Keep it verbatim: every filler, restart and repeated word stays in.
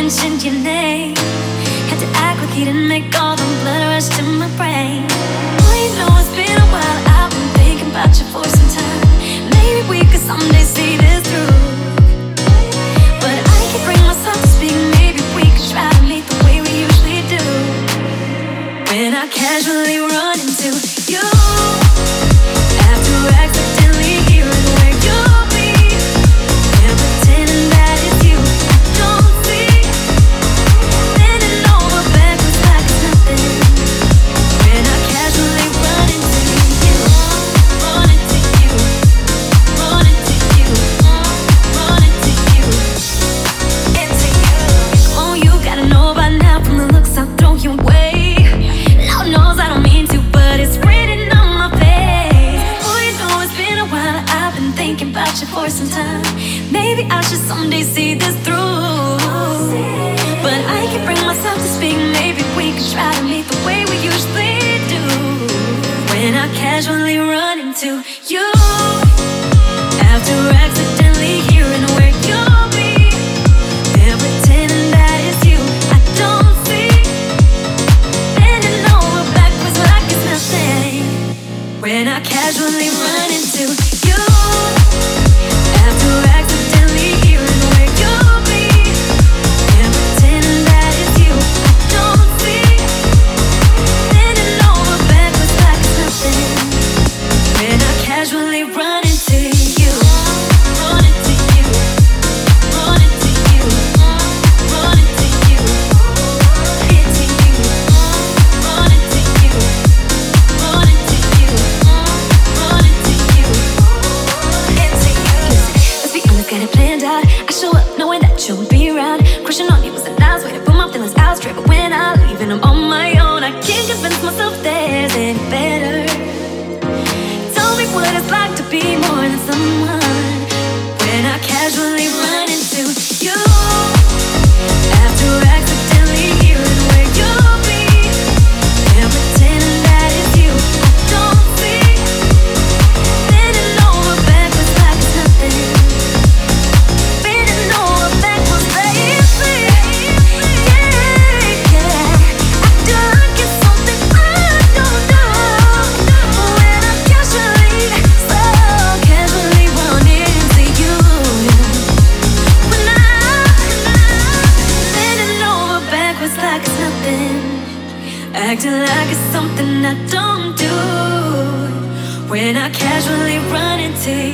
mentioned your name. Had to act like you didn't make all the blood rush to my brain. Oh, you know it's been a while, I've been thinking about you for some time. Maybe we could someday see this through. But I can't bring myself to speak. Maybe we could try to meet the way we usually do. When I casually run into you, after accidentally hearing where you'll be, and pretending that it's you I don't see, bending over backwards like it's nothing. When I casually run into you, run into you, run into you, run into you, into you. Oh, you gotta know by now from the looks I'll throw you away. Lord knows I don't mean to, but it's written on my face. Oh, you know it's been a while, I've been thinking about you for some time. Maybe I should someday see this through. But I can't bring myself to speak. Maybe we could try to meet the way we usually do. When I casually run into you, after accidentally hearing where you'll be, and pretending that it's you I don't see, bending over backwards like it's nothing. When I casually run into you, after accidentally hearing where you'll be, and pretending that it's you I don't see, bending over backwards like it's nothing. When I casually run into you, run into you, run into you, run into you, into you, run into you, run into you, run into you, into you. Let's be honest, got it planned out. I show up knowing that you'll be around. Crushing on you was a nice way to put my feelings out straight. But when I leave and I'm on my own, I can't convince myself there's any better. Tell me what it's like to be more than someone. When I casually run into you, after accidentally hearing where you'll be, and pretending that it's you I don't see, bending over backwards like it's nothing, bending over backwards, baby. Yeah, yeah. Acting like it's something I don't do. When I casually, so casually run into you, when I'm bending over backwards like it's nothing, acting like it's something I don't do. When I casually run into